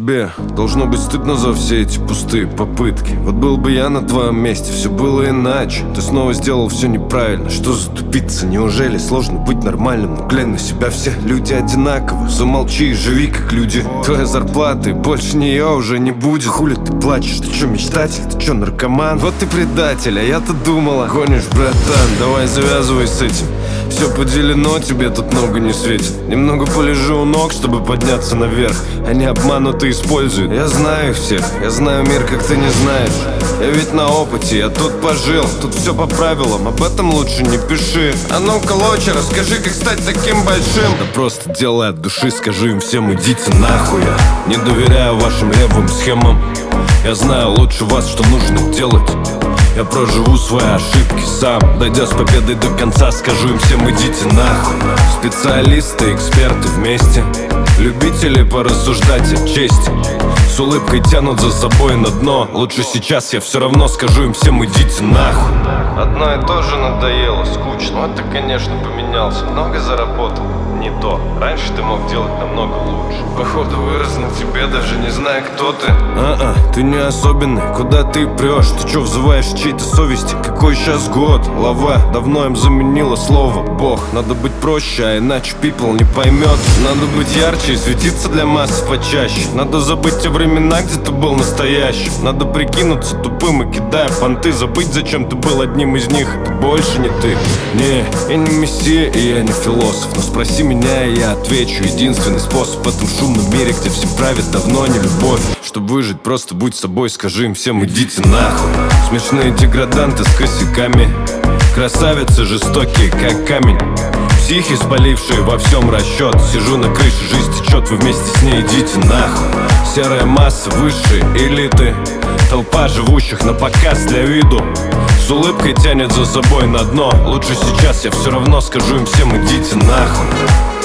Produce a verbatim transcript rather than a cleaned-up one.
Тебе должно быть стыдно за все эти пустые попытки. Вот был бы я на твоем месте, все было иначе. Ты снова сделал все неправильно. Что за тупица? Неужели сложно быть нормальным? Ну глянь на себя, все люди одинаковы. Замолчи и живи как люди. Твоя зарплата, больше нее уже не будет. Хули ты плачешь? Ты че, мечтатель? Ты че, наркоман? Вот ты предатель, а я-то думала. Гонишь, братан, давай завязывай с этим. Все поделено, тебе тут много не светит. Немного полежу у ног, чтобы подняться наверх. Они обмануты, используют. Я знаю их всех, я знаю мир, как ты не знаешь. Я ведь на опыте, я тут пожил. Тут все по правилам, об этом лучше не пиши. А ну-ка, лоча, расскажи, как стать таким большим. Да просто делай от души, скажи им всем, идите нахуй. Я не доверяю вашим левым схемам. Я знаю лучше вас, что нужно делать. Я проживу свои ошибки сам. Дойдя с победой до конца, скажу им всем, идите нахуй. Специалисты, эксперты вместе. Любители порассуждать о чести. С улыбкой тянут за собой на дно. Лучше сейчас я все равно скажу им всем, идите нахуй. Одно и то же надоело, скучно. Вот ты, конечно, поменялся, много заработал. Не то, раньше ты мог делать намного лучше. Походу вырос на тебе, даже не зная, кто ты. А-а, ты не особенный, куда ты прешь? Ты че взываешь чьей-то совести? Какой сейчас год? Лава давно им заменила слово Бог. Надо быть проще, а иначе people не поймет. Надо быть ярче и светиться для масс почаще. Надо забыть те времена, где ты был настоящим. Надо прикинуться тупым и кидая понты. Забыть, зачем ты был одним из них. Это больше не ты. Не, я не мессия и я не философ. Но спроси меня, и я отвечу. Единственный способ в этом шумном мире, где всем правит давно не любовь. Чтобы выжить, просто будь собой, скажи им всем, идите нахуй. Смешные деграданты с косяками. Красавицы жестокие, как камень. Психи, спалившие во всем расчет. Сижу на крыше, жизнь течет, вы вместе с ней, идите нахуй. Серая масса высшей элиты. Толпа живущих на показ для виду. С улыбкой тянет за собой на дно. Лучше сейчас я все равно скажу им всем, идите нахуй.